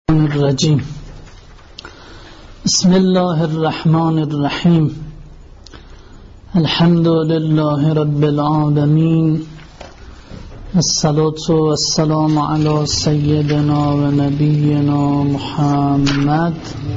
الرجیم. بسم الله الرحمن الرحیم. الحمد لله رب العالمین. الصلاة والسلام علی سیدنا و نبینا محمد.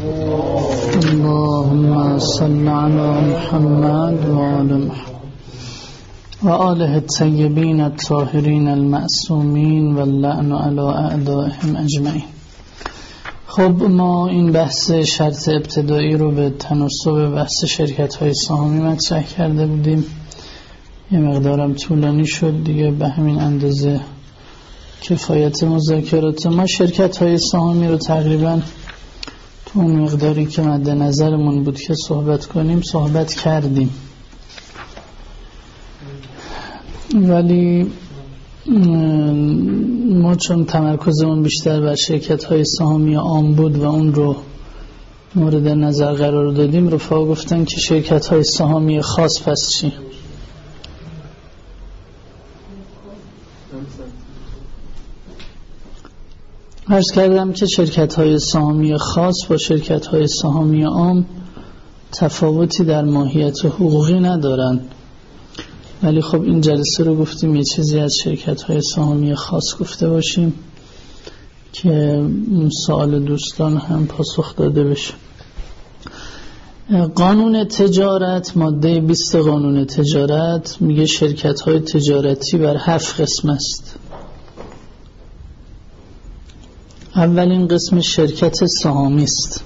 اللهم صل علی محمد و آل محمد و آله الطیبین الطاهرین المعصومین و اللعن علی اعدائهم اجمعین. خب ما این بحث شرط ابتدایی رو به تناسب بحث شرکت‌های سهامی مطرح کرده بودیم. یه مقدارم طولانی شد دیگه، به همین اندازه کفایت مذاکرات. ما شرکت‌های سهامی رو تقریبا تو اون مقداری که مد نظرمون بود که صحبت کنیم صحبت کردیم، ولی ما چون تمرکزمون بیشتر بر شرکت‌های سهامی عام بود و اون رو مورد نظر قرار دادیم، رفقا گفتن که شرکت‌های سهامی خاص پس چی؟ عرض کردم که شرکت‌های سهامی خاص با شرکت‌های سهامی عام تفاوتی در ماهیت حقوقی ندارن، ولی خب این جلسه رو گفتیم یه چیزی از شرکت‌های سهامی خاص گفته باشیم که سوال دوستان هم پاسخ داده بشه. قانون تجارت، ماده 20 قانون تجارت میگه شرکت‌های تجارتی بر 7 قسم است. اولین قسم شرکت سهامی است،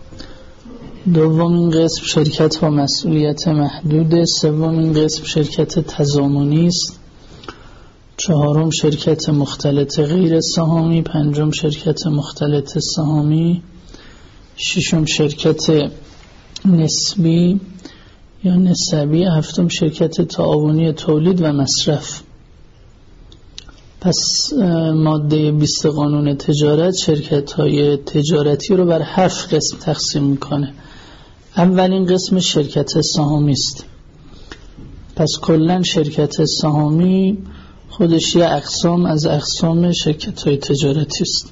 دومین قسم شرکت با مسئولیت محدود، سومین قسم شرکت تضامنی است، چهارم شرکت مختلط غیر سهامی، پنجم شرکت مختلط سهامی، ششم شرکت نسبی یا نسبی، هفتم شرکت تعاونی تولید و مصرف. پس ماده 20 قانون تجارت شرکت‌های تجارتی رو بر 7 قسم تقسیم میکنه. اولین قسم شرکت سهامی است. پس کلن شرکت سهامی خودش یه اقسام از اقسام شرکت‌های تجارتی است.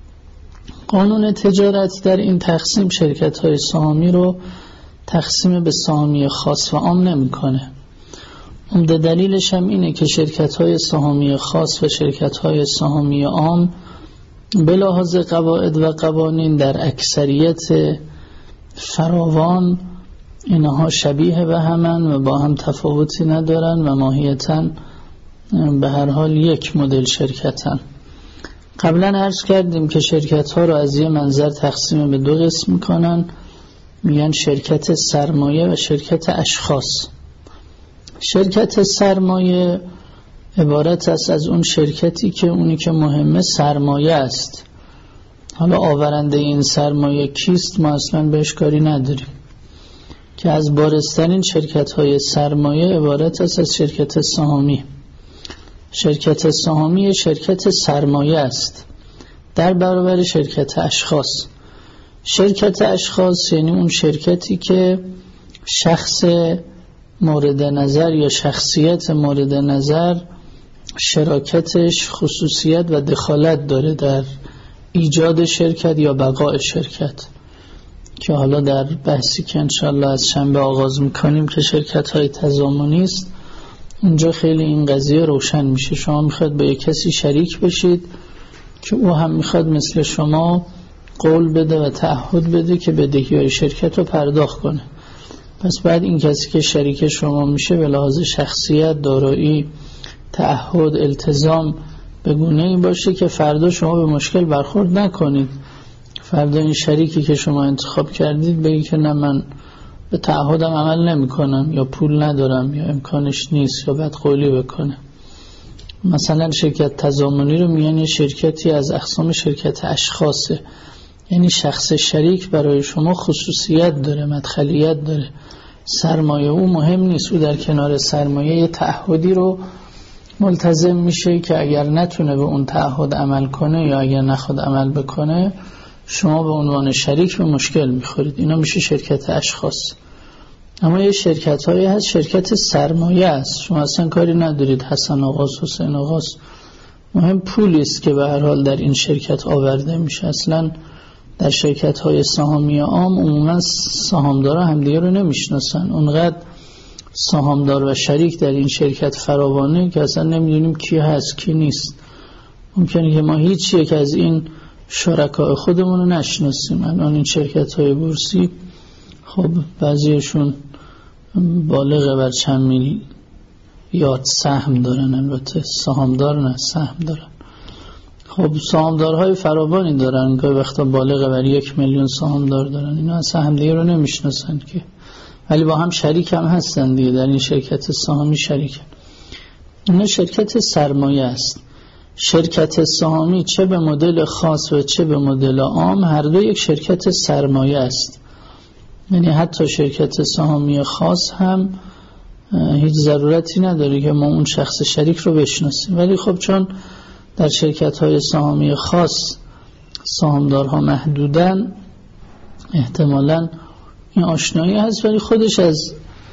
قانون تجارت در این تقسیم شرکت‌های سهامی رو تقسیم به سهامی خاص و عام نمی‌کنه. عمده دلیلش هم اینه که شرکت‌های سهامی خاص و شرکت‌های سهامی عام به لحاظ قواعد و قوانین در اکثریت فراوان اینها شبیه به همن و با هم تفاوتی ندارن و ماهیتاً به هر حال یک مدل شرکتن. قبلا عرض کردیم که شرکت‌ها رو از یه منظر تقسیم به 2 قسم میکنن، میگن شرکت سرمایه و شرکت اشخاص. شرکت سرمایه عبارت است از اون شرکتی که اونی که مهمه سرمایه است. حالا آورنده این سرمایه کیست ما اصلا بهش کاری نداریم، که از بارزترین شرکت‌های سرمایه عبارت است از شرکت سهامی. شرکت سهامی شرکت سرمایه است در برابر شرکت اشخاص. شرکت اشخاص یعنی اون شرکتی که شخص مورد نظر یا شخصیت مورد نظر شراکتش خصوصیت و دخالت داره در ایجاد شرکت یا بقای شرکت، که حالا در بحثی که انشاءالله از شنبه آغاز میکنیم که شرکت های تضامنی است، اونجا خیلی این قضیه روشن میشه. شما میخواد با یک کسی شریک بشید که او هم میخواد مثل شما قول بده و تعهد بده که بدهی‌های شرکت رو پرداخت کنه. پس بعد این کسی که شریک شما میشه به لحاظ شخصیت، دارایی، تعهد، التزام به گونه‌ای باشه که فردا شما به مشکل برخورد نکنید. فردا این شریکی که شما انتخاب کردید بگی که نه من به تعهدم عمل نمی کنم یا پول ندارم یا امکانش نیست یا بدقولی بکنه. مثلا شرکت تضامنی رو میگن یه شرکتی از اقسام شرکت اشخاصه، یعنی شخص شریک برای شما خصوصیت داره، مدخلیت داره. سرمایه او مهم نیست، او در کنار سرمایه یه تعهدی رو ملتزم میشه که اگر نتونه به اون تعهد عمل کنه یا اگر نخواد عمل بکنه شما به عنوان شریک به مشکل میخورید. اینا میشه شرکت اشخاص. اما یه شرکت هایی هست شرکت سرمایه است، شما اصلا کاری ندارید حسن آقاست، حسین آقاست، مهم پولی است که به هر حال در این شرکت آورده میشه. اصلا در شرکت‌های سهامی عام عموما سهامدارا همدیگه رو نمیشناسن، اونقدر سهامدار و شریک در این شرکت فراوانه که اصلا نمیدونیم کی هست کی نیست. ممکنه که ما هیچ یک از این شرکای خودمون رو نشناسیم. الان این شرکت‌های بورسی خب بعضیشون بالغ بر چند میلیارد سهم دارن، البته سهامدار نه سهم دارن. خب سهامدارهای فراوانی دارن که وقتا بالغ بر 1 میلیون سهامدار دارن. اینا اصلا همدیگه رو نمیشناسن که، ولی با هم شریک هم هستن دیگه، در این شرکت سهامی شریکن. اینا شرکت سرمایه است. شرکت سهامی چه به مدل خاص و چه به مدل عام هر دو یک شرکت سرمایه است. یعنی حتی شرکت سهامی خاص هم هیچ ضرورتی نداره که ما اون شخص شریک رو بشناسیم، ولی خب چون در شرکت‌های سهامی خاص سهامدارها محدودن احتمالاً این آشنایی هست، ولی خودش از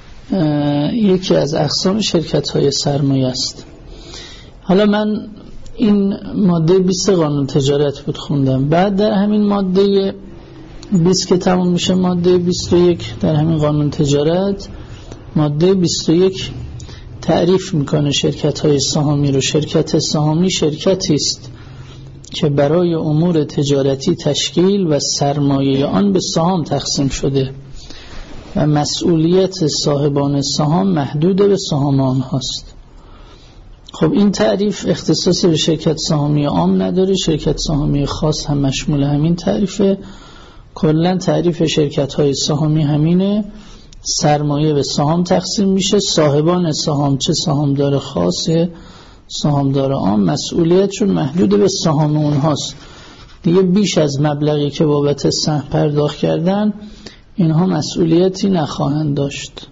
یکی از اقسام شرکت‌های سرمایه است. حالا من این ماده 20 قانون تجارت بود خوندم، بعد در همین ماده 20 که تموم میشه ماده 21 در همین قانون تجارت، ماده 21 تعریف میکنه شرکت‌های سهامی رو. شرکت سهامی شرکتی است که برای امور تجارتی تشکیل و سرمایه آن به سهام تقسیم شده و مسئولیت صاحبان سهام محدود به سهام آنهاست. خب این تعریف اختصاصی به شرکت سهامی عام نداره، شرکت سهامی خاص هم مشمول همین تعریفه. کلا تعریف شرکت‌های سهامی همینه، سرمایه به سهام تقسیم میشه، صاحبان سهام چه سهامدار خاصه سهامدار عام مسئولیتشون محدود به سهام اونهاست دیگه. بیش از مبلغی که بابت سهم پرداخت کردن اینها مسئولیتی نخواهند داشت.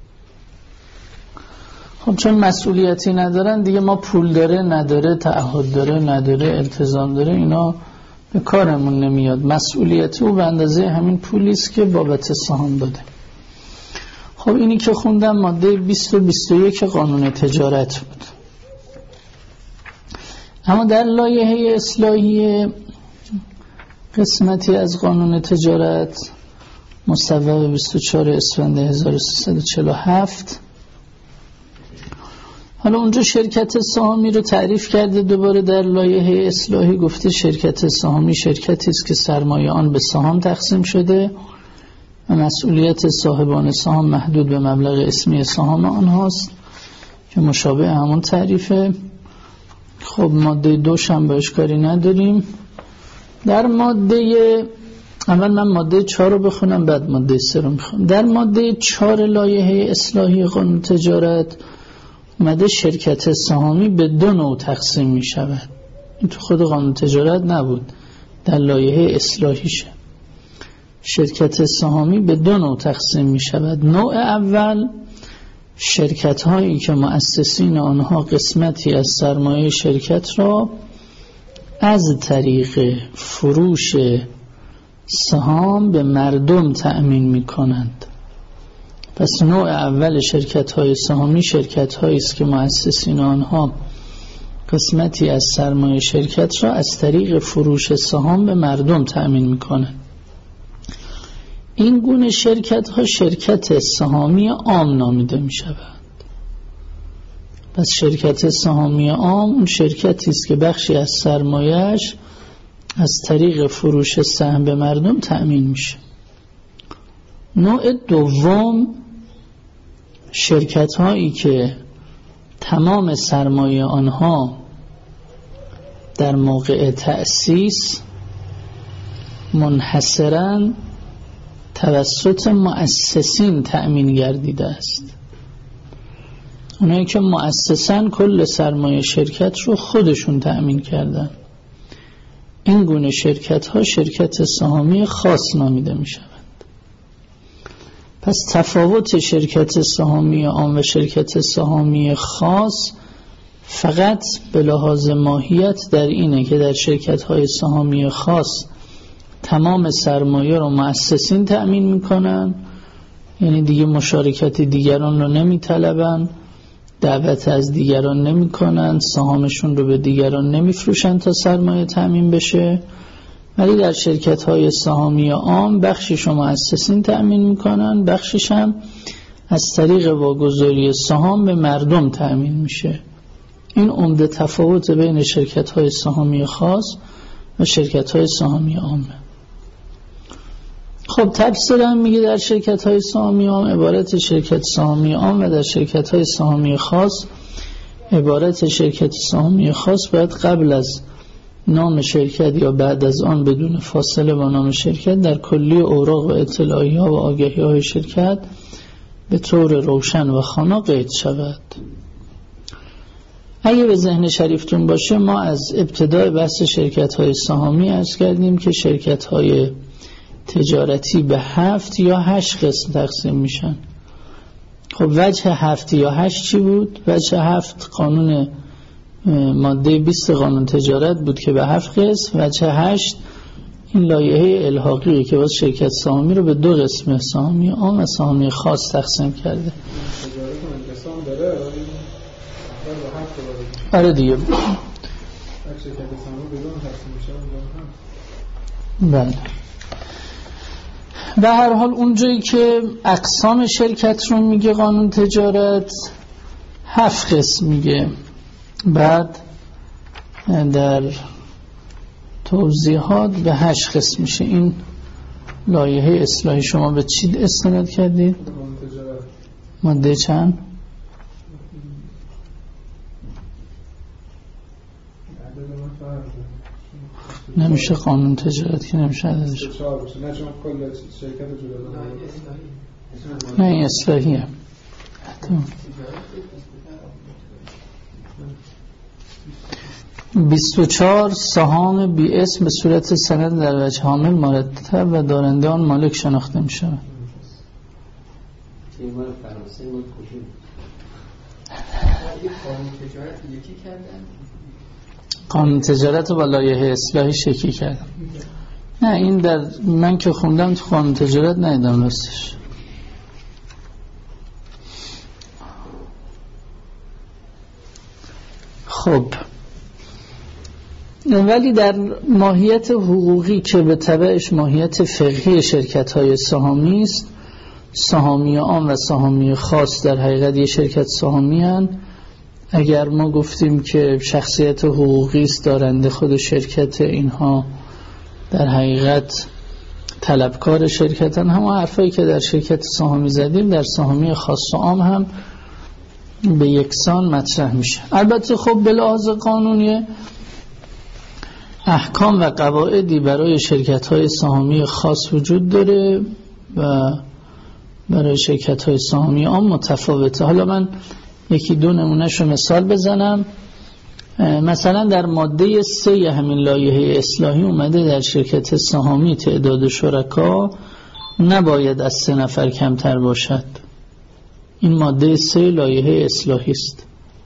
خب چون مسئولیتی ندارن دیگه ما پول داره نداره، تعهد داره نداره، التزام داره، اینا به کارمون نمیاد. مسئولیت او به اندازه همین پولی است که بابت سهام داده. خب اینی که خوندم ماده 20 و 21 قانون تجارت بود. اما در لایحه اصلاحی قسمتی از قانون تجارت مصوب 24 اسفند 1347 حالا اونجا شرکت سهامی رو تعریف کرده. دوباره در لایحه اصلاحی گفته شرکت سهامی شرکتی است که سرمایه آن به سهام تقسیم شده و مسئولیت صاحبان سهام محدود به مبلغ اسمی سهام آنهاست که مشابه همون تعریفه. خب ماده 2 هم باش کاری نداریم. در ماده اول من ماده 4 رو بخونم بعد ماده 3 رو میخونم. در ماده 4 لایحه اصلاحی قانون تجارت اومده شرکت سهامی به 2 نوع تقسیم می شود. این تو خود قانون تجارت نبود، در لایحه اصلاحیشه. شرکت سهامی به 2 نوع تقسیم می شود. نوع اول شرکت هایی که مؤسسین آنها قسمتی از سرمایه شرکت را از طریق فروش سهام به مردم تأمین می کنند. پس نوع اول شرکت های سهامی شرکت هایی است که مؤسسین آنها قسمتی از سرمایه شرکت را از طریق فروش سهام به مردم تأمین می کنند. این گونه شرکت ها شرکت سهامی عام نامیده می شود. پس شرکت سهامی عام اون شرکتی است که بخشی از سرمایه‌اش از طریق فروش سهم به مردم تأمین میشه. نوع دوم شرکت هایی که تمام سرمایه آنها در موقع تأسیس منحصراً توسط مؤسسین تأمین گردیده است. اونایی که مؤسساً کل سرمایه شرکت رو خودشون تأمین کردن. این گونه شرکت ها شرکت سهامی خاص نامیده می شوند. پس تفاوت شرکت سهامی عام و شرکت سهامی خاص فقط به لحاظ ماهیت در اینه که در شرکت های سهامی خاص تمام سرمایه رو مؤسسین تأمین میکنن، یعنی دیگه مشارکت دیگران رو نمیطلبن دعوت از دیگران نمی کنن، سهامشون رو به دیگران نمی فروشن تا سرمایه تأمین بشه. ولی در شرکت های سهامی عام بخشش رو مؤسسین تأمین می کنن، بخشش هم از طریق واگذاری سهام به مردم تأمین میشه. این عمده تفاوت بین شرکت های سهامی خاص و شرکت های سهامی عامه. خب تفسیرم میگه در شرکت های سهامی عام عبارت شرکت سهامی عام و در شرکت های سهامی خاص عبارت شرکت سهامی خاص باید قبل از نام شرکت یا بعد از آن بدون فاصله با نام شرکت در کلی اوراق و اطلاعیه و آگهی های شرکت به طور روشن و خوانا قید شود. اگه به ذهن شریفتون باشه ما از ابتدای بحث شرکت های سهامی عرض کردیم که شرکت های تجارتی به 7 یا 8 قسم تقسیم میشن. خب وجه 7 یا 8 چی بود؟ وجه 7 قانون ماده 20 قانون تجارت بود که به 7 قسم. وجه 8 این لایحه الحاقی که واسه شرکت سهامی رو به 2 قسم سهامی عام و سهامی خاص تقسیم کرده. آره دیگه. بله. به هر حال اونجایی که اقسام شرکت رو میگه قانون تجارت 7 قسم میگه. بعد در توضیحات به 8 قسم میشه. این لایحه اصلاحی شما به چی استناد کردید؟ ماده چند؟ نمیشه قانون تجارت که نمیشه عددش. نه این اصلاحیه. 24 سهام بی اسم به صورت سند در وجه حامل مرتب و دارنده آن مالک شناخته می شود. قانون تجارت با لایحه اصلاحی شکی کردم. نه این در من که خوندم تو قانون تجارت ندیدم راستش. خب ولی در ماهیت حقوقی که به تبعش ماهیت فقهی شرکت‌های سهامی است، سهامی عام و سهامی خاص در حقیقت یه شرکت سهامی هستند. اگر ما گفتیم که شخصیت حقوقی است دارنده خود شرکت، اینها در حقیقت طلبکار شرکتن. همه حرفایی که در شرکت سهامی زدیم در سهامی خاص و عام هم به یکسان مطرح میشه. البته خب به لحاظ قانونی احکام و قواعدی برای شرکت‌های سهامی خاص وجود داره و برای شرکت‌های سهامی عام متفاوته. حالا من یکی دو نمونهشو مثال بزنم. مثلا در ماده 3 همین لایحه اصلاحی اومده در شرکت سهامی تعداد شرکا نباید از 3 نفر کمتر باشد. این ماده 3 لایحه اصلاحی است.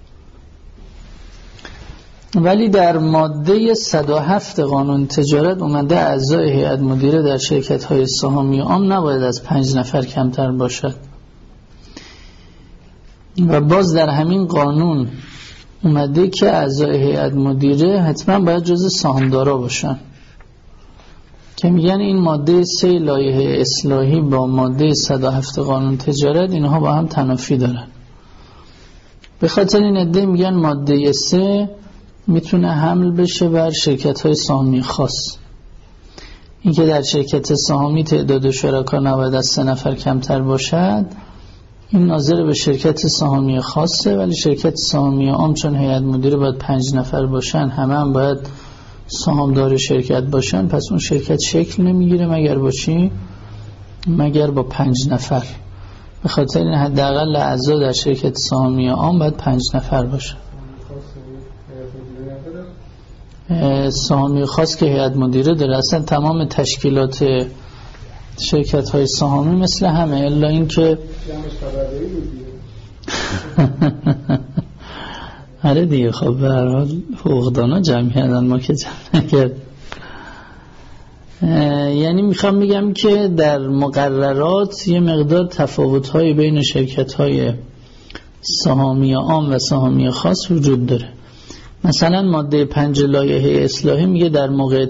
ولی در ماده 107 قانون تجارت اومده اعضای هیئت مدیره در شرکت‌های سهامی عام نباید از 5 نفر کمتر باشد. و باز در همین قانون اومده که اعضای هیئت مدیره حتما باید جزء سهامدارا باشن، که میگن این ماده 3 لایحه اصلاحی با ماده 107 قانون تجارت اینها با هم تنافی دارن. به خاطر این عده میگن ماده 3 میتونه حمل بشه بر شرکت‌های سهامی خاص. این که در شرکت سهامی تعداد شرکا نباید از 3 نفر کمتر باشد، این ناظر به شرکت سهامی خاصه. ولی شرکت سهامی عام چون هیئت مدیره باید 5 نفر باشن، همه هم باید سهامدار شرکت باشن، پس اون شرکت شکل نمیگیره مگر با چی؟ مگر با 5 نفر. به خاطر این حداقل اعضا در شرکت سهامی عام باید 5 نفر باشن. سهامی خاص که هیئت مدیره داره، اصلا تمام تشکیلات شرکت های سهامی مثل همه، الا این که آره دیگه. خب به هر حال حقوقدانا جمع کردن، ما که جمع نکرد. یعنی میخوام بگم که در مقررات یه مقدار تفاوت‌های بین شرکت‌های سهامی عام و سهامی خاص وجود داره. مثلا ماده 5 لایحه اصلاحی میگه در موقع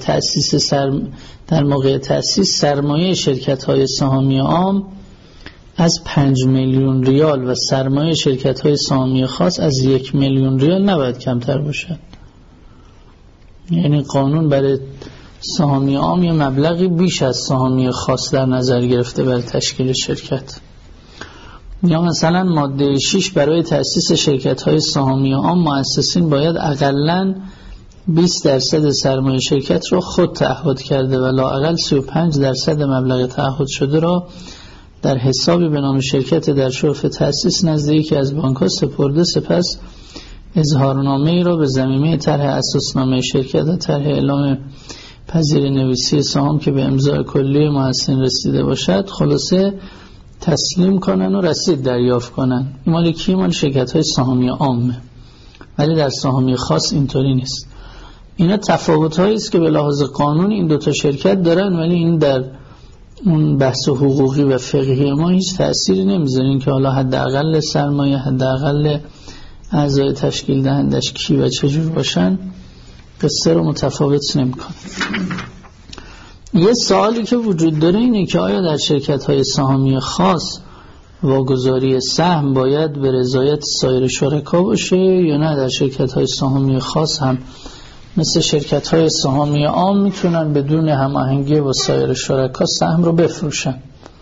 تأسیس سرمایه شرکت‌های سهامی عام از 5 میلیون ریال و سرمایه شرکت‌های سهامی خاص از 1 میلیون ریال نباید کمتر باشد. یعنی قانون برای سهامی عام یه مبلغی بیش از سهامی خاص در نظر گرفته برای تشکیل شرکت. یا مثلا ماده 6 برای تأسیس شرکت‌های سهامی عام مؤسسین باید حداقل 20% سرمایه شرکت را خود تعهد کرده و لااقل 35% مبلغ تعهد شده را در حسابی به نام شرکت در شرف تأسیس نزد یکی از بانک‌ها سپرده، سپس اظهارنامه‌ای را به ضمیمه طرح اساسنامه شرکت و طرح اعلام پذیر نویسی سهام که به امضای کلی محسن رسیده باشد خلاصه تسلیم کنن و رسید دریافت کنن. این مال کی؟ مال شرکت‌های سهامی عامه، ولی در سهامی خاص اینطوری نیست. اینا تفاوت‌هایی است که به لحاظ قانون این دوتا شرکت دارن، ولی این در اون بحث حقوقی و فقهی ما هیچ تأثیری نمیذاره. این که حالا حداقل سرمایه، حداقل اعضای تشکیل دهندش کی و چجور باشن قصه رو متفاوت نمی‌کنه. یه سوالی که وجود داره اینه که آیا در شرکت‌های سهامی خاص واگذاری سهم باید به رضایت سایر شرکا باشه یا نه در شرکت‌های سهامی خاص هم مثل شرکت‌های سهامی عام میتونن بدون هماهنگی با سایر شرکا سهم رو بفروشن؟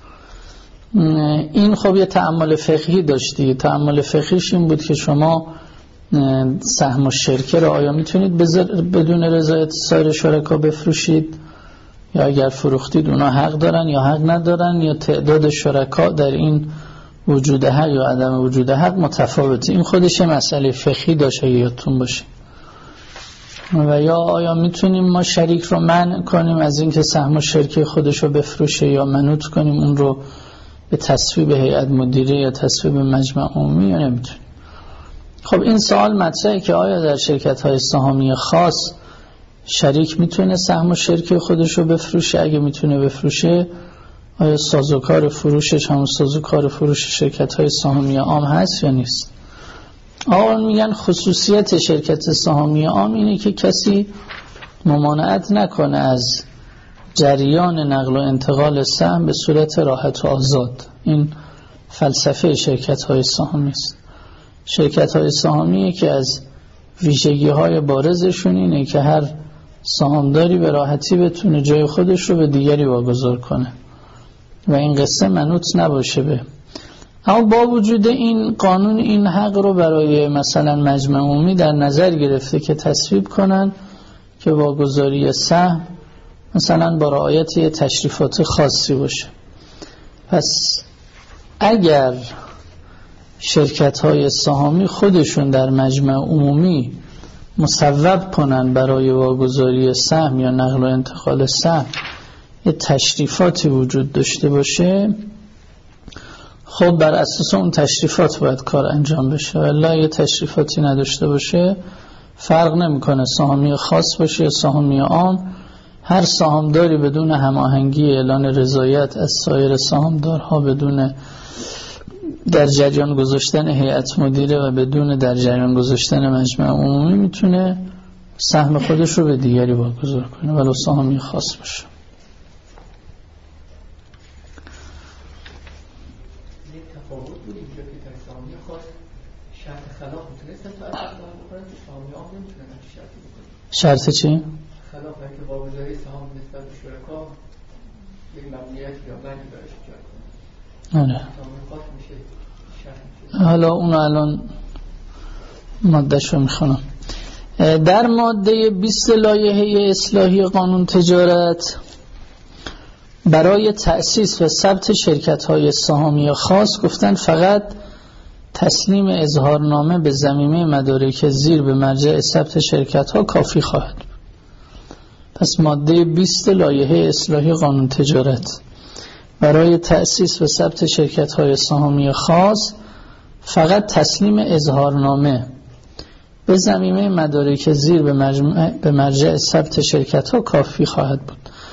این خب یه تأمل فقهی داشتی. تأمل فقهیش این بود که شما سهم و شرکه رو آیا میتونید بدون رضایت سایر شرکا بفروشید، یا اگر فروختید اونا حق دارن یا حق ندارن، یا تعداد شرکا در این وجود حق یا عدم وجود حق متفاوته. این خودش مسئله فقهی داشته یادتون باشه. و یا آیا میتونیم ما شریک رو منع کنیم از اینکه سهم و شرکه خودش رو بفروشه یا منوط کنیم اون رو به تصویب هیئت مدیره یا تصویب مجمع عمومی یا نمیتونیم؟ خب این سوال مطرحه که آیا در شرکت‌های سهامی خاص شریک میتونه سهم و شرکه خودش رو بفروشه؟ اگه میتونه بفروشه آیا سازوکار فروشش همون سازوکار فروش شرکت‌های سهامی عام هست یا نیست؟ آقایان میگن خصوصیت شرکت سهامی عام اینه که کسی ممانعت نکنه از جریان نقل و انتقال سهم به صورت راحت و آزاد. این فلسفه شرکت‌های سهامی است. شرکت‌های سهامی که از ویژگی‌های بارزشون اینه که هر سهامداری به راحتی بتونه جای خودش رو به دیگری واگذار کنه و این قصه منوط نباشه به. اما با وجود این قانون این حق رو برای مثلا مجمع عمومی در نظر گرفته که تصویب کنن که واگذاری سهم مثلا با رعایت تشریفات خاصی باشه. پس اگر شرکت‌های سهامی خودشون در مجمع عمومی مصوب کنن برای واگذاری سهم یا نقل و انتقال سهم یه تشریفاتی وجود داشته باشه، خب بر اساس اون تشریفات باید کار انجام بشه. ولی یه تشریفاتی نداشته باشه فرق نمیکنه سهامی خاص باشه یا سهامی عام، هر سهامداری بدون هماهنگی اعلان رضایت از سایر سهامدارها، بدون در جریان گذاشتن هیئت مدیره و بدون در جریان گذاشتن مجمع عمومی میتونه سهم خودش رو به دیگری واگذار کنه ولو سهامی خاص باشه. یک تفاوت بود اینجا که در سهامی خاص شرط خلاف میتونستن تا اصلا بکنن که سهامی عام نمیتونن شرطی بکنن. شرط چی؟ خلاف اینکه واگذاری سهام نسبت به شرکا یک ممنوعیت یا منعی برایش ایجاد کنه. آره. سهامی خاص میشه حالا اون الان ماده‌شو میخونم. در ماده 20 لایحه اصلاحی قانون تجارت برای تأسیس و ثبت شرکت‌های سهامی خاص گفتن فقط تسلیم اظهارنامه به ضمیمه مدارک زیر به مرجع ثبت شرکت‌ها کافی خواهد. پس ماده 20 لایحه اصلاحی قانون تجارت برای تأسیس و ثبت شرکت‌های سهامی خاص فقط تسلیم اظهارنامه به ضمیمه مدارک زیر به مرجع ثبت شرکت‌ها کافی خواهد بود.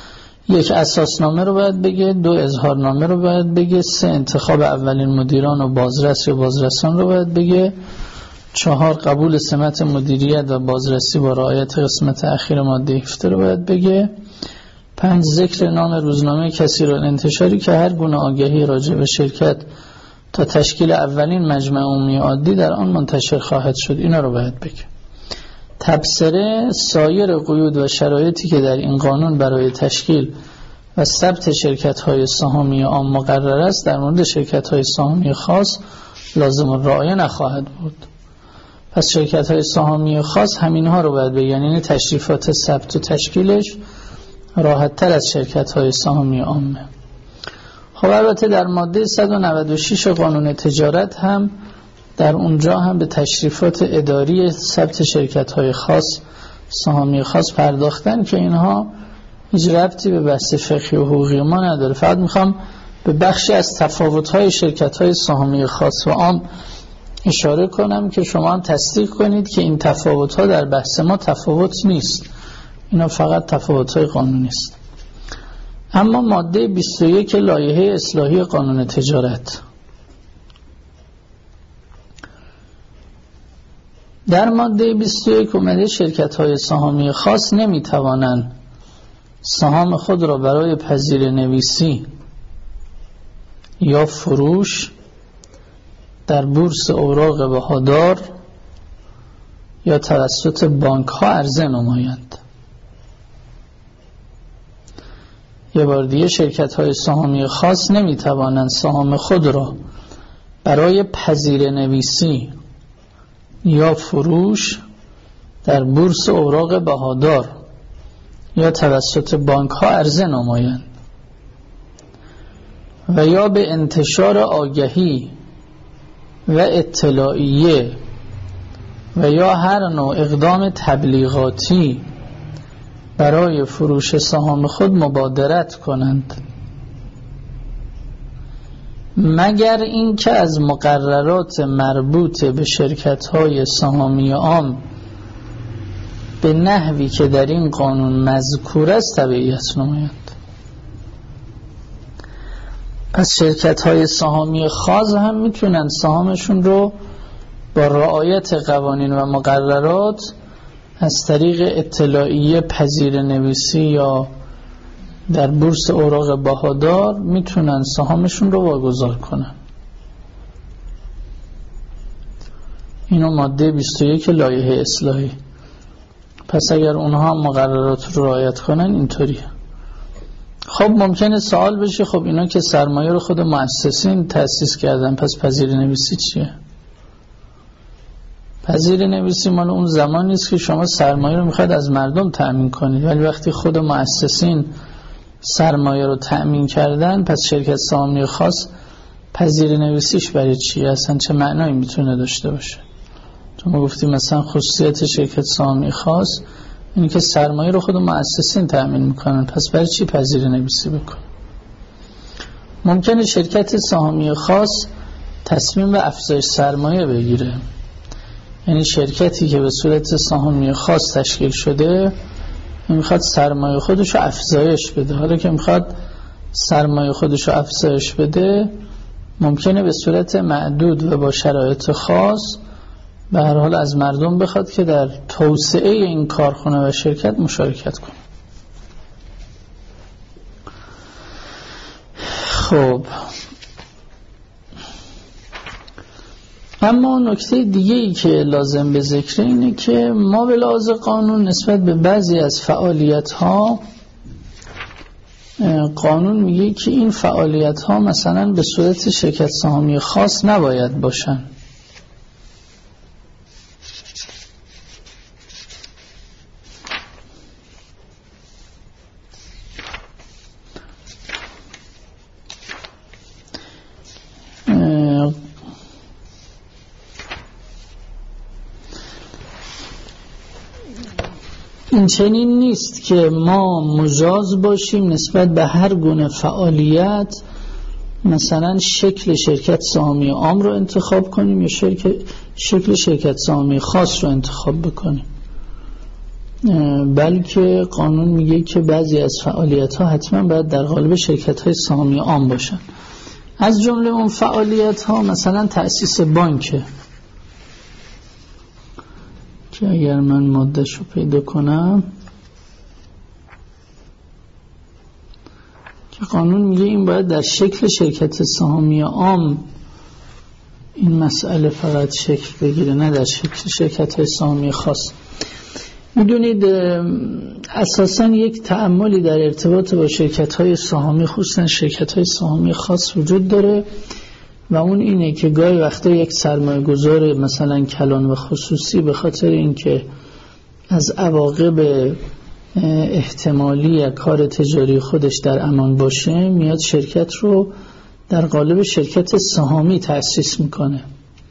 1 اساسنامه رو باید بگه، 2 اظهارنامه رو باید بگه، 3 انتخاب اولین مدیران و بازرس یا بازرسان رو باید بگه، 4 قبول سمت مدیریت و بازرسی با رعایت قسمت اخیر ماده 17 رو باید بگه، 5 ذکر نام روزنامه کثیر الانتشاری که هر گونه آگهی راجع به شرکت تا تشکیل اولین مجمع عمومی عادی در آن منتشر خواهد شد. اینا رو باید بگه. تبصره سایر قیود و شرایطی که در این قانون برای تشکیل و ثبت شرکت‌های سهامی عام مقرر است در مورد شرکت‌های سهامی خاص لازم الرعایه نخواهد بود. پس شرکت‌های سهامی خاص همینها رو باید بگن، یعنی تشریفات ثبت و تشکیلش راحت‌تر از شرکت‌های سهامی عامه. خب البته در ماده 196 قانون تجارت هم در اونجا هم به تشریفات اداری ثبت شرکت‌های خاص سهامی خاص پرداختن که اینها هیچ ربطی به بحث فقهی و حقوقی ما نداره. فقط میخوام به بخشی از تفاوت‌های شرکت‌های سهامی خاص و عام اشاره کنم که شما هم تصدیق کنید که این تفاوت‌ها در بحث ما تفاوت نیست، اینا فقط تفاوت‌های قانونی است. اما ماده 21 لایحه اصلاحی قانون تجارت، در ماده 21 اومده شرکت‌های سهامی خاص نمی‌توانند سهام خود را برای پذیر نویسی یا فروش در بورس اوراق بهادار یا توسط بانک‌ها عرضه نمایند. یه بار دیگه شرکت‌های سهامی خاص نمی‌توانند سهام خود را برای پذیر نویسی یا فروش در بورس اوراق بهادار یا توسط بانک‌ها عرضه نمایند و یا به انتشار آگهی و اطلاعیه و یا هر نوع اقدام تبلیغاتی برای فروش سهام خود مبادرت کنند، مگر اینکه از مقررات مربوط به شرکت‌های سهامی عام به نحوی که در این قانون مذکور است تبعیت نمایند. پس شرکت‌های سهامی خاص هم میتونن سهامشون رو با رعایت قوانین و مقررات از طریق اطلاعیه پذیر نویسی یا در بورس اوراق بهادار میتونن سهامشون رو واگذار کنن. اینو ماده 21 لایحه اصلاحی. پس اگر اونها مقررات رو رعایت کنن اینطوریه. خب ممکنه سوال بشه خب اینا که سرمایه رو خود مؤسسین تأسیس کردن پس پذیر نویسی چیه؟ پذیر نویسی مال اون زمانی است که شما سرمایه رو میخواید از مردم تأمین کنید، ولی وقتی خود مؤسسین سرمایه رو تأمین کردن پس شرکت سهامی خاص پذیر نویسیش برای چیه؟ اصلا چه معنایی میتونه داشته باشه؟ تو ما گفتیم مثلا خصوصیت شرکت سهامی خاص اینی که سرمایه رو خود مؤسسین تأمین میکنن، پس برای چی پذیر نویسی بکن؟ ممکنه شرکت سهامی خاص تصمیم به افزایش سرمایه بگیره، یعنی شرکتی که به صورت سهامی خاص تشکیل شده میخواد سرمایه خودشو افزایش بده. حالا که میخواد سرمایه خودشو افزایش بده ممکنه به صورت معدود و با شرایط خاص به هر حال از مردم بخواد که در توسعه این کارخانه و شرکت مشارکت کنه. خب اما نکته دیگه ای که لازم به ذکر اینه که ما به لحاظ قانون نسبت به بعضی از فعالیت ها قانون میگه که این فعالیت ها مثلا به صورت شرکت سهامی خاص نباید باشن. این چنین نیست که ما مجاز باشیم نسبت به هر گونه فعالیت مثلا شکل شرکت سهامی عام رو انتخاب کنیم یا شکل شرکت سهامی خاص رو انتخاب بکنیم. بلکه قانون میگه که بعضی از فعالیت‌ها حتما باید در قالب شرکت‌های سهامی عام باشن. از جمله اون فعالیت‌ها مثلا تأسیس بانک، که اگر من ماده‌شو پیدا کنم که قانون میگه این باید در شکل شرکت سهامی عام این مسئله فقط شکل بگیره، نه در شکل شرکت‌های سهامی خاص. میدونید اساساً یک تأملی در ارتباط با شرکت‌های سهامی، خصوصاً شرکت‌های سهامی خاص وجود داره و اون اینه که گاهی وقتا یک سرمایه گذار مثلا کلان و خصوصی به خاطر اینکه از عواقب احتمالی کار تجاری خودش در امان باشه میاد شرکت رو در قالب شرکت سهامی تأسیس میکنه.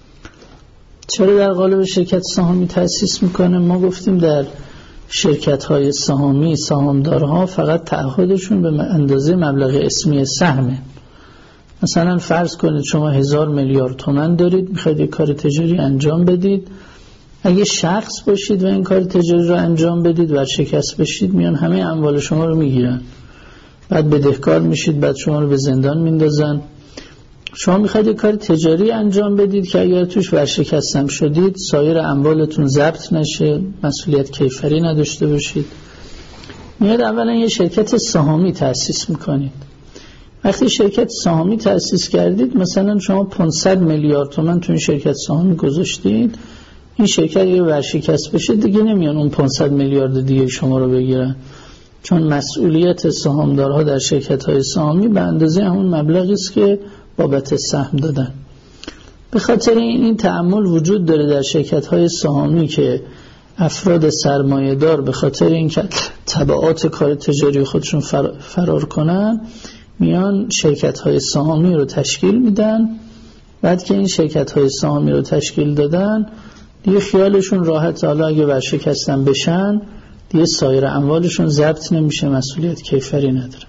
چرا در قالب شرکت سهامی تأسیس میکنه؟ ما گفتیم در شرکت‌های سهامی سهامدارها فقط تعهدشون به اندازه مبلغ اسمی سهمه. مثلا فرض کنید شما 1000 میلیارد تومان دارید، میخواید یک کار تجاری انجام بدید. اگه شخص باشید و این کار تجاری رو انجام بدید و شکست بشید، میان همه اموال شما رو میگیرن، بعد بدهکار میشید، بعد شما رو به زندان میندازن. شما میخواید یک کار تجاری انجام بدید که اگر توش ورشکستم شدید سایر اموالتون ضبط نشه، مسئولیت کیفری نداشته باشید. میاد اولا یه شرکت سهامی تأسیس میکنید. وقتی شرکت سهامی تأسیس کردید، مثلا شما 500 میلیارد تومان تو این شرکت سهامی گذاشتید، این شرکت یه ورشکست بشه دیگه نمیان اون 500 میلیارد دیگه شما رو بگیرن، چون مسئولیت سهامدارها در شرکت‌های سهامی به اندازه همون مبلغی است که بابت سهم دادن. به خاطر این تأمل وجود داره در شرکت‌های سهامی که افراد سرمایه‌دار به خاطر اینکه تبعات کار تجاری خودشون فرار کنن، میان شرکت‌های سهامی رو تشکیل میدن. بعد که این شرکت‌های سهامی رو تشکیل دادن دیگه خیالشون راحت، حالا اگه ورشکستن بشن دیگه سایر اموالشون ضبط نمیشه، مسئولیت کیفری نداره.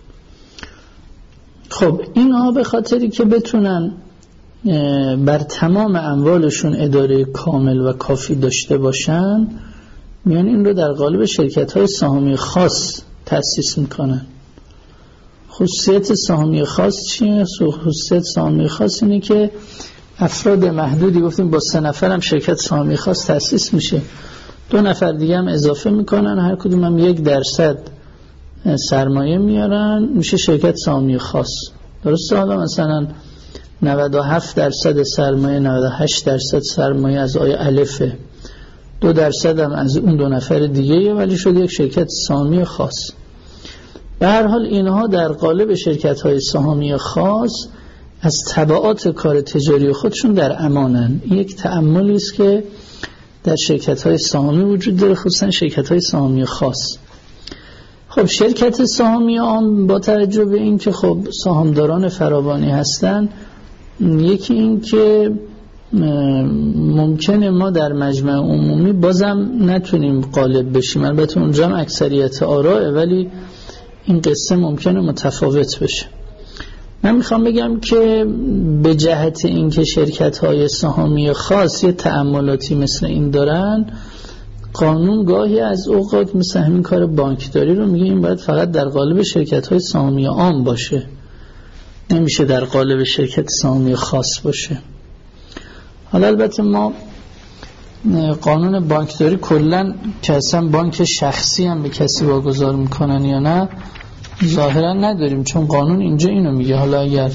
خب اینها به خاطری که بتونن بر تمام اموالشون اداره کامل و کافی داشته باشن، میان این رو در قالب شرکت‌های سهامی خاص تأسیس میکنن. خصوصیت سهامی خاص چیه؟ خصوصیت سهامی خاص اینه که افراد محدودی، گفتیم با 3 نفر هم شرکت سهامی خاص تأسیس میشه، 2 نفر دیگه هم اضافه میکنن، هر کدوم هم 1% سرمایه میارن، میشه شرکت سهامی خاص. درسته؟ حالا مثلا 97% سرمایه، 98% سرمایه از آقای الفه، 2% هم از اون 2 نفر دیگه، ولی شده یک شرکت سهامی خاص. به هر حال اینها در قالب شرکت‌های سهامی خاص از تبعات کار تجاری خودشون در امانن. یک تأملی است که در شرکت‌های سهامی وجود داره، خصوصا شرکت‌های سهامی خاص. خب شرکت سهامی عام با توجه به این که خب سهامداران فراوانی هستن، یکی این که ممکنه ما در مجمع عمومی بازم نتونیم غالب بشیم، البته اونجا هم اکثریت آرائه، ولی این قصه ممکنه متفاوت بشه. من میخوام بگم که به جهت این که شرکت‌های سهامی خاص یه تأملاتی مثل این دارن، قانون گاهی از اوقات مثل همین کار بانکداری رو میگه این باید فقط در قالب شرکت‌های سهامی عام باشه، نمیشه در قالب شرکت سهامی خاص باشه. حالا البته ما قانون بانکداری کلن که اصلا بانک شخصی هم به کسی واگذار میکنن یا نه ظاهرا نداریم، چون قانون اینجا اینو میگه. حالا اگر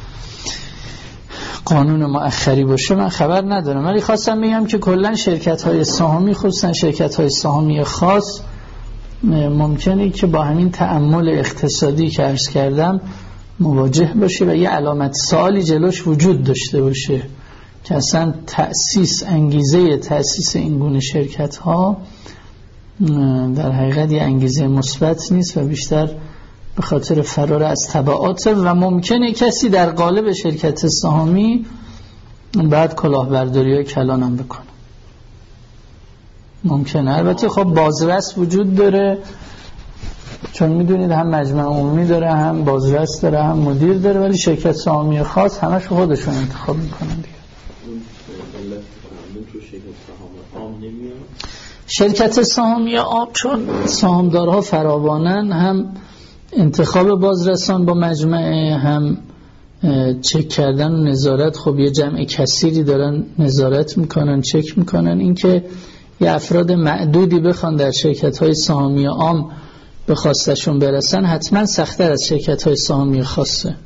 قانون مؤخری باشه من خبر ندارم، ولی خواستم بگم که کلن شرکت‌های سهامی، خصوصا شرکت‌های سهامی خاص، ممکنه که با همین تأمل اقتصادی که عرض کردم مواجه باشه و یه علامت سوالی جلوش وجود داشته باشه که اصلا انگیزه تأسیس این گونه شرکت‌ها در حقیقت یه انگیزه مثبت نیست و بیشتر به خاطر فرار از تبعات، و ممکنه کسی در قالب شرکت سهامی بعد کلاهبرداری های کلان هم بکنه. ممکنه. البته خب بازرس وجود داره، چون میدونید هم مجمع عمومی داره، هم بازرس داره، هم مدیر داره، ولی شرکت سهامی خاص همش خودشون انتخاب میکنن دیگه. شرکت سهامی عام چون سهامدارها فراوانن، هم انتخاب بازرسان با مجمعه، هم چک کردن و نظارت. خب یه جمع کثیری دارن نظارت میکنن، چک میکنن. این که یه افراد معدودی بخوان در شرکت‌های سهامی عام به خواستشون برسن، حتما سخت‌تر از شرکت‌های سهامی خاصه،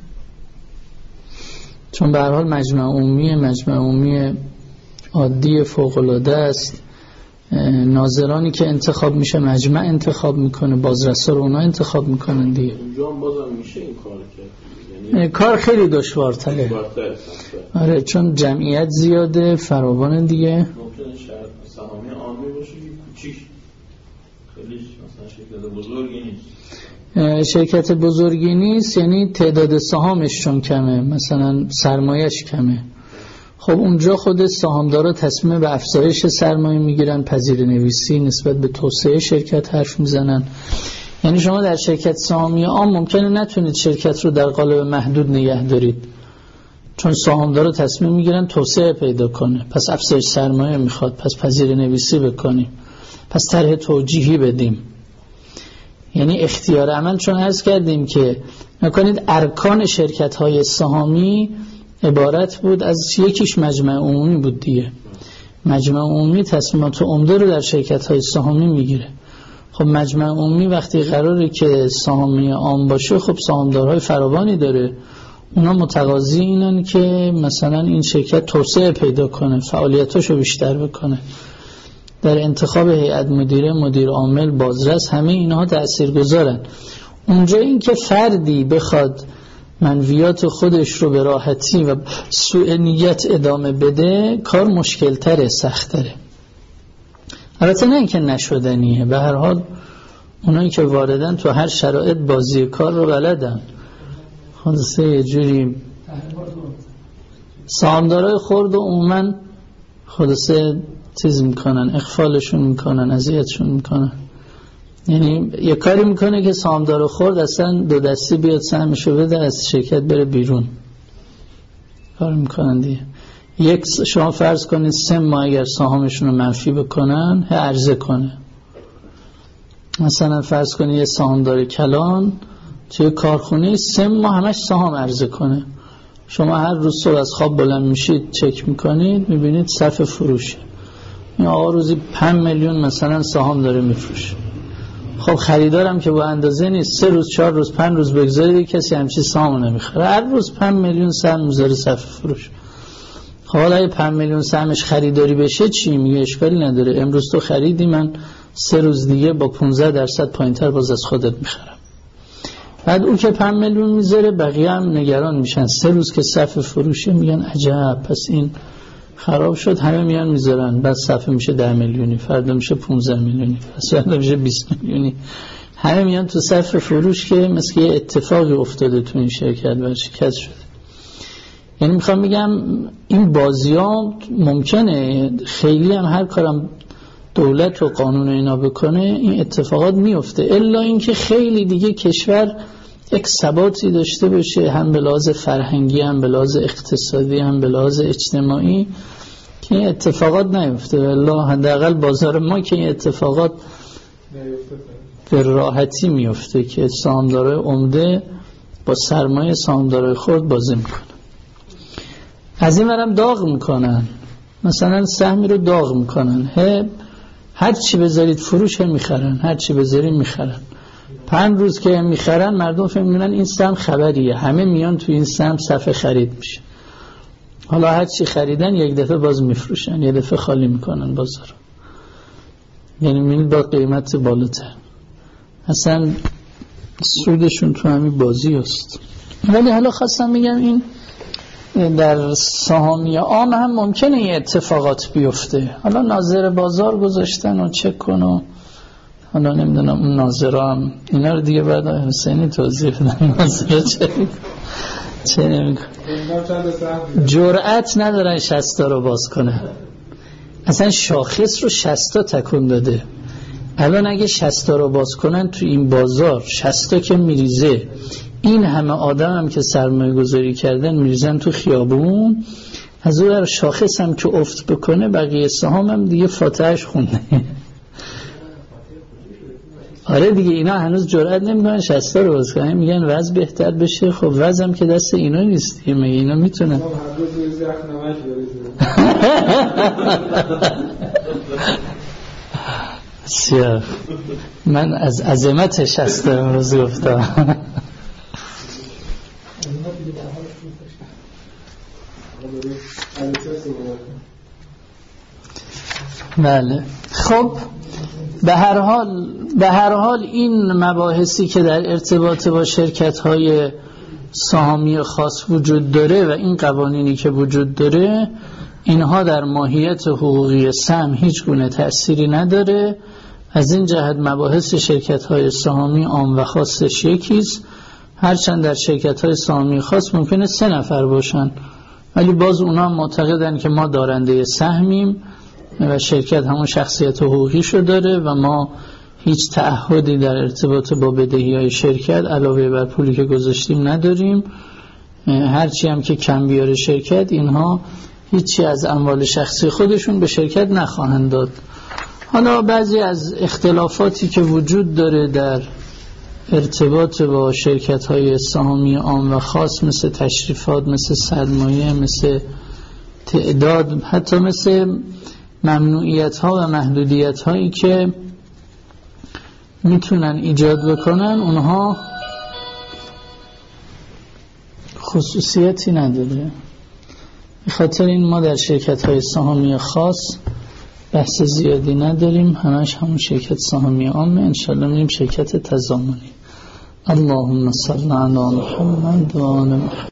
چون به هر حال مجمع عمومی عادی فوق‌العاده است. ناظرانی که انتخاب میشه مجمع انتخاب میکنه، بازرسا رو اونا انتخاب میکنن دیگه. اونجا هم بازم میشه این کار کرد، یعنی کار خیلی دشوارتره. آره، چون جمعیت زیاده، فراوانه دیگه. ممکنه سهامی عامی باشه که کوچیک، خیلی مثلا شرکت بزرگی نیست. شرکت بزرگی نیست یعنی تعداد سهامش چون کمه، مثلا سرمایه‌اش کمه. خب اونجا خود سهامدارا تصمیم به افزایش سرمایه میگیرن، پذیره‌نویسی نسبت به توسعه شرکت حرف میزنن. یعنی شما در شرکت سهامی عام ممکنه نتونید شرکت رو در قالب محدود نگه دارید، چون سهامدارا تصمیم میگیرن توسعه پیدا کنه، پس افزایش سرمایه میخواد، پس پذیره‌نویسی بکنیم، پس طرح توجیهی بدیم. یعنی اختیار عمل، چون عرض کردیم که نکنید ارکان شرکت‌های سهامی عبارت بود از یکیش مجمع عمومی بود دیگه. مجمع عمومی تصمیمات عمده رو در شرکت‌های سهامی میگیره. خب مجمع عمومی وقتی قراره که سهامی عام باشه، خب سهامدارهای فراوانی داره، اونا متقاضی اینن که مثلا این شرکت توسعه پیدا کنه، فعالیتاشو بیشتر بکنه. در انتخاب هیئت مدیره، مدیر عامل، بازرس، همه اینها تاثیرگذارن. اونجا این که فردی بخواد منویات خودش رو به راحتی و سوء نیت ادامه بده، کار مشکل تره، سخت تره. البته نه اینکه نشدنیه، به هر حال اونایی که واردن تو هر شرایط بازی کار رو بلدن. خلاصه یه جوری سهامدارای خرد و عموماً خلاصه چیز میکنن، اغفالشون میکنن، اذیتشون میکنن. یعنی یه کاری میکنه که سهامدار خرد اصلا دو دستی بیاد سهمشو بده، از شرکت بره بیرون. کار میکنن دیگه. شما فرض کنید 3 ماه اگر سهامشون رو منفی بکنن، عرضه کنه. مثلا فرض کنید یه سهامدار کلان توی کارخونه 3 ماه همش سهام عرضه کنه. شما هر روز صبح از خواب بلند میشید چک میکنید، میبینید صف فروشه. این آقا روزی 5 میلیون مثلا سهام داره میفروشه. خب خریدارم که با اندازه نیست، 3 روز 4 روز 5 روز بگذارید کسی همچین سهام نمیخره. هر روز 5 میلیون سهم میذاره صف فروش. خب حالا اگه 5 میلیون سهمش خریداری بشه چی؟ میگه اشکالی نداره، امروز تو خریدی، من 3 روز دیگه با 15% پایینتر باز از خودت میخرم. بعد اون که 5 میلیون میذاره، بقیه هم نگران میشن. 3 روز که صف فروشه میگن عجب، پس این خراب شد، همه میان میذارن. بعد صفحه میشه 10 میلیونی، فردا میشه 15 میلیونی، فردا میشه 20 میلیونی. همه میان تو صفحه فروش که مثل یه اتفاقی افتاده تو این شرکت و شکست شده. یعنی میخوام بگم این بازی‌ها ممکنه خیلی هم هر کارم دولت و قانون اینا بکنه این اتفاقات میفته، الا اینکه خیلی دیگه کشور یک ثباتی داشته باشه، هم به لحاظ فرهنگی، هم به لحاظ اقتصادی، هم به لحاظ اجتماعی، که این اتفاقات نیفته. والله حداقل بازار ما که این اتفاقات به راحتی میفته که سهامدارای عمده با سرمایه سهامدارای خرد بازی میکنن. از این ورم داغ میکنن، مثلا سهمی رو داغ میکنن، هر چی بذارید فروش میخرن، هر چی بذارید میخرن. 5 روز که میخرن مردم فکر میکنن این سهم خبریه، همه میان تو این سهم صفحه خرید میشه. حالا هر چی خریدن یک دفعه باز میفروشن، یک دفعه خالی میکنن بازار. یعنی میبینید با قیمت بالاتر. اصلا سودشون تو همین بازی است. ولی حالا خواستم بگم این در سهامی عام هم ممکنه این اتفاقات بیفته. حالا ناظر بازار گذاشتن و چک کن و حالا نمیدونم اون ناظرها هم اینا رو دیگه بعد حسینی توضیح بدن. ناظرها چه نمیکن، جرأت ندارن 60 رو باز کنه. اصلا شاخص رو 60 تکون داده. الان اگه 60 رو باز کنن تو این بازار، 60 که میریزه، این همه آدم هم که سرمایه گذاری کردن میریزن تو خیابون، از اون شاخص هم که افت بکنه، بقیه سهام هم دیگه فاتحش خونده. آره دیگه اینا هنوز جرئت نمیکنن 60 رو باز کنن، میگن وضع بهتر بشه. خب وضعم که دست اینا نیست، میگه اینا میتونن. بسیار من از عظمت 60 امروز گفتم. بله خب به هر حال این مباحثی که در ارتباط با شرکت‌های سهامی خاص وجود داره و این قوانینی که وجود داره، اینها در ماهیت حقوقی سهم هیچ گونه تأثیری نداره. از این جهت مباحث شرکت‌های سهامی عام و خاصش یکیست، هرچند در شرکت‌های سهامی خاص ممکنه 3 نفر باشن، ولی باز اونا معتقدن که ما دارنده سهمیم و شرکت همون شخصیت حقوقیشو داره و ما هیچ تعهدی در ارتباط با بدهی‌های شرکت علاوه بر پولی که گذاشتیم نداریم. هرچی هم که کم بیاره شرکت، اینها هیچی از اموال شخصی خودشون به شرکت نخواهند داد. حالا بعضی از اختلافاتی که وجود داره در ارتباط با شرکت‌های سهامی عام و خاص، مثل تشریفات، مثل سرمایه، مثل تعداد، حتی مثل ممنوعیت‌ها و محدودیت‌هایی که میتونن ایجاد بکنن، اونها خصوصیتی نداره. به خاطر این ما در شرکت‌های سهامی خاص بحث زیادی نداریم، همش همون شرکت سهامی عامه. انشالله میریم شرکت تضامنی. اللهم صل علی محمد و آل محمد.